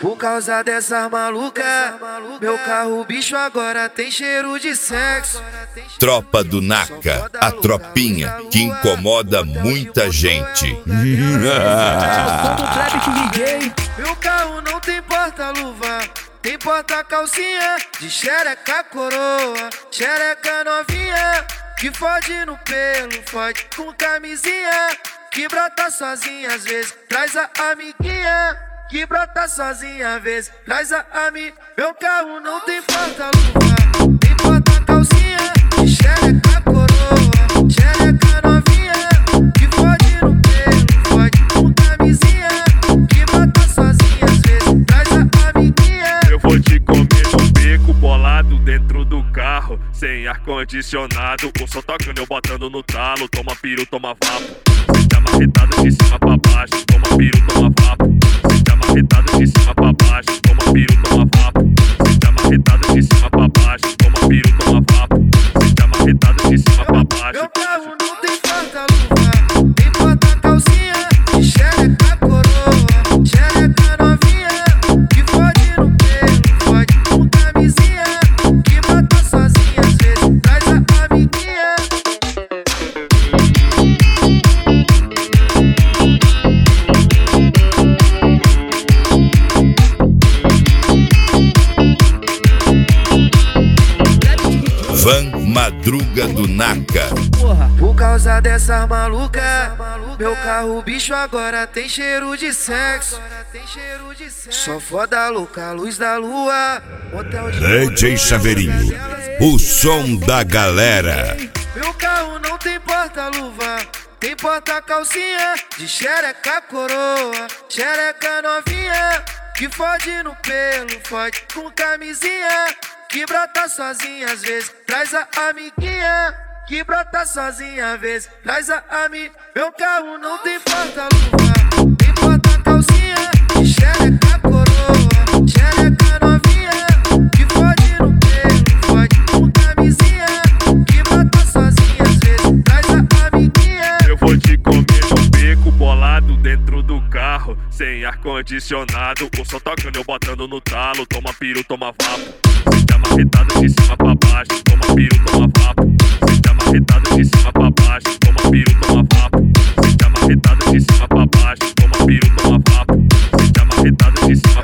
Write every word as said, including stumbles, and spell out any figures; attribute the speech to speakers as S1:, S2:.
S1: Por causa dessas malucas, meu carro bicho agora tem cheiro de sexo.
S2: Tropa do Naka, a tropinha que incomoda muita gente.
S1: Meu carro não tem porta-luva, tem porta-calcinha de xereca coroa, xereca novinha, que fode no pelo, fode com camisinha, que brota sozinha às vezes, traz a amiguinha, que brota sozinha às vezes, traz a ami. Meu carro não tem porta-luva, tem porta-calcinha de xereca coroa, xereca novinha, que fode no pelo, fode com camisinha, que brota sozinha às vezes, traz a amiguinha.
S3: Eu vou te comer no beco, bolado dentro do carro, sem ar-condicionado, o som tocando, eu botando no talo. Toma piru, toma vapo, sente amarretada de cima pra baixo. Toma piru, toma vapo, sente amarretada de cima pra baixo. Toma piru, toma vapo, sente amarretada de cima pra baixo. Toma piru, toma vapo, sente amarretada de cima pra baixo.
S1: Meu carro não tem porta-luva, tem porta-calcinha de xereca coroa, xereca novinha, que fode no pelo, fode com camisinha, que mata sozinha às vezes, traz a amiguinha.
S2: Van Madruga do Naka.
S1: Por causa dessas malucas, meu carro bicho agora tem cheiro de sexo. Só foda louca, luz da lua, hotel de
S2: D J Chaveirinho, o som da galera.
S1: Meu carro não tem porta-luva, tem porta-calcinha de xereca coroa, xereca novinha, que fode no pelo, fode com camisinha, que brota sozinha às vezes, traz a amiguinha, que brota sozinha às vezes, traz a ami. Meu carro não tem porta-luva, tem porta-calcinha de xereca coroa, xereca novinha, que fode no pelo, fode com camisinha, que brota sozinha às vezes, traz a amiguinha.
S3: Eu vou te comer no beco, bolado dentro do carro, sem ar-condicionado, o som tocando, eu botando no talo. Toma piru, toma vapo, sente amarretada de cima pra baixo. Toma piru, toma vapo, sente amarretada de cima pra baixo. Toma piru, toma vapo, sente amarretada de cima pra baixo. Toma piru, toma vapo, sente amarretada de cima